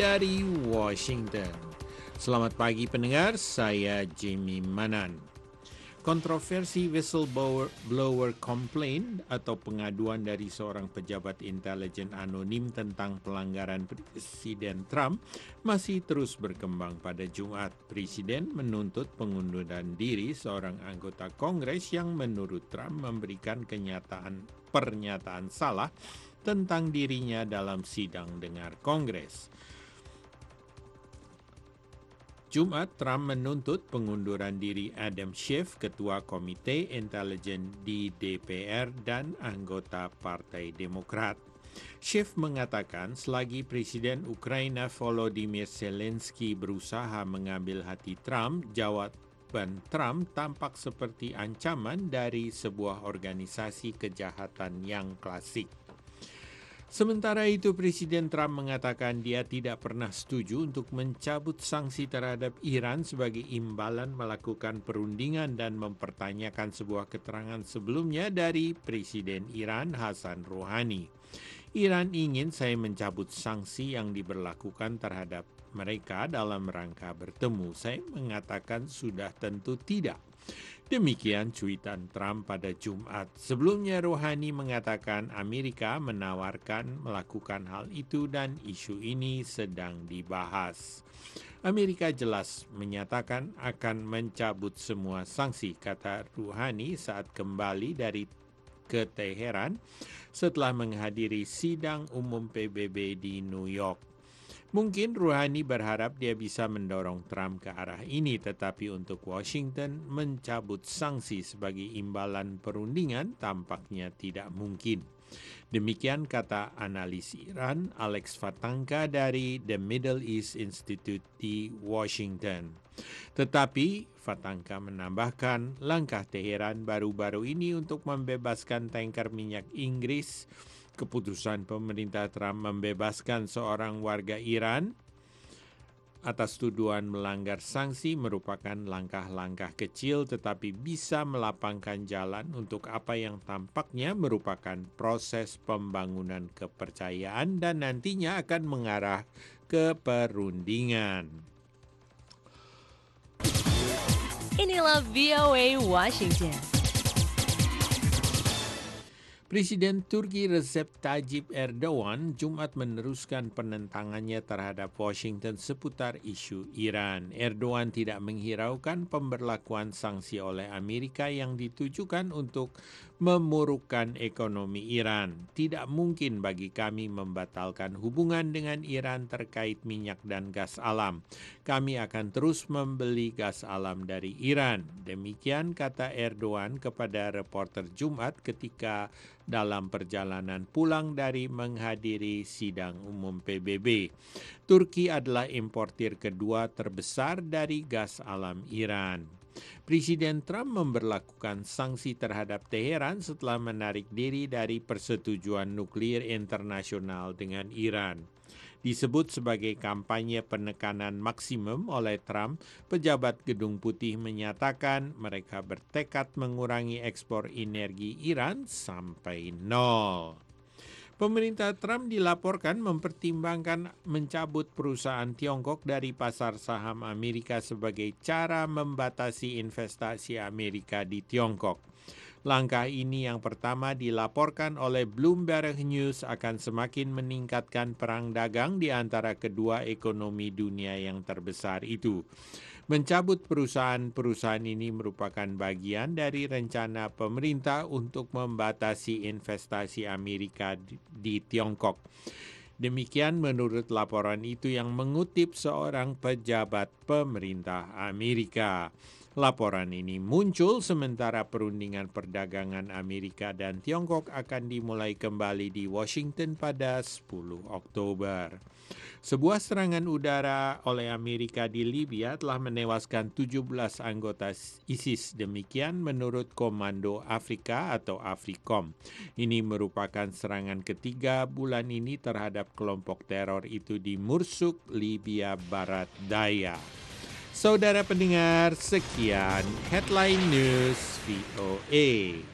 dari Washington. Selamat pagi pendengar, saya Jimmy Manan. Kontroversi whistleblower complaint atau pengaduan dari seorang pejabat intelijen anonim tentang pelanggaran Presiden Trump masih terus berkembang. Pada Jumat, Presiden menuntut pengunduran diri seorang anggota Kongres yang menurut Trump memberikan pernyataan salah tentang dirinya dalam sidang dengar Kongres. Jumat, Trump menuntut pengunduran diri Adam Schiff, Ketua Komite Intelijen di DPR dan anggota Partai Demokrat. Schiff mengatakan selagi Presiden Ukraina Volodymyr Zelensky berusaha mengambil hati Trump, jawaban Trump tampak seperti ancaman dari sebuah organisasi kejahatan yang klasik. Sementara itu, Presiden Trump mengatakan dia tidak pernah setuju untuk mencabut sanksi terhadap Iran sebagai imbalan melakukan perundingan dan mempertanyakan sebuah keterangan sebelumnya dari Presiden Iran Hassan Rouhani. Iran ingin saya mencabut sanksi yang diberlakukan terhadap mereka dalam rangka bertemu. Saya mengatakan sudah tentu tidak. Demikian cuitan Trump pada Jumat. Sebelumnya Rouhani mengatakan Amerika menawarkan melakukan hal itu dan isu ini sedang dibahas. Amerika jelas menyatakan akan mencabut semua sanksi, kata Rouhani saat kembali ke Teheran setelah menghadiri sidang umum PBB di New York. Mungkin Rouhani berharap dia bisa mendorong Trump ke arah ini, tetapi untuk Washington mencabut sanksi sebagai imbalan perundingan tampaknya tidak mungkin. Demikian kata analis Iran Alex Vatanka dari The Middle East Institute di Washington. Tetapi Vatanka menambahkan langkah Teheran baru-baru ini untuk membebaskan tanker minyak Inggris, keputusan pemerintah Trump membebaskan seorang warga Iran atas tuduhan melanggar sanksi merupakan langkah-langkah kecil tetapi bisa melapangkan jalan untuk apa yang tampaknya merupakan proses pembangunan kepercayaan dan nantinya akan mengarah ke perundingan. Inilah VOA Washington. Presiden Turki Recep Tayyip Erdogan Jumat meneruskan penentangannya terhadap Washington seputar isu Iran. Erdogan tidak menghiraukan pemberlakuan sanksi oleh Amerika yang ditujukan untuk memurukkan ekonomi Iran. Tidak mungkin bagi kami membatalkan hubungan dengan Iran terkait minyak dan gas alam. Kami akan terus membeli gas alam dari Iran. Demikian kata Erdogan kepada reporter Jumat ketika dalam perjalanan pulang dari menghadiri sidang umum PBB. Turki adalah importir kedua terbesar dari gas alam Iran. Presiden Trump memberlakukan sanksi terhadap Teheran setelah menarik diri dari persetujuan nuklir internasional dengan Iran. Disebut sebagai kampanye penekanan maksimum oleh Trump, pejabat Gedung Putih menyatakan mereka bertekad mengurangi ekspor energi Iran sampai nol. Pemerintah Trump dilaporkan mempertimbangkan mencabut perusahaan Tiongkok dari pasar saham Amerika sebagai cara membatasi investasi Amerika di Tiongkok. Langkah ini yang pertama dilaporkan oleh Bloomberg News akan semakin meningkatkan perang dagang di antara kedua ekonomi dunia yang terbesar itu. Mencabut perusahaan-perusahaan ini merupakan bagian dari rencana pemerintah untuk membatasi investasi Amerika di Tiongkok. Demikian menurut laporan itu yang mengutip seorang pejabat pemerintah Amerika. Laporan ini muncul sementara perundingan perdagangan Amerika dan Tiongkok akan dimulai kembali di Washington pada 10 Oktober. Sebuah serangan udara oleh Amerika di Libya telah menewaskan 17 anggota ISIS. Demikian menurut Komando Afrika atau AFRICOM. Ini merupakan serangan ketiga bulan ini terhadap kelompok teror itu di Mursuk, Libya Barat Daya. Saudara pendengar, sekian Headline News VOA.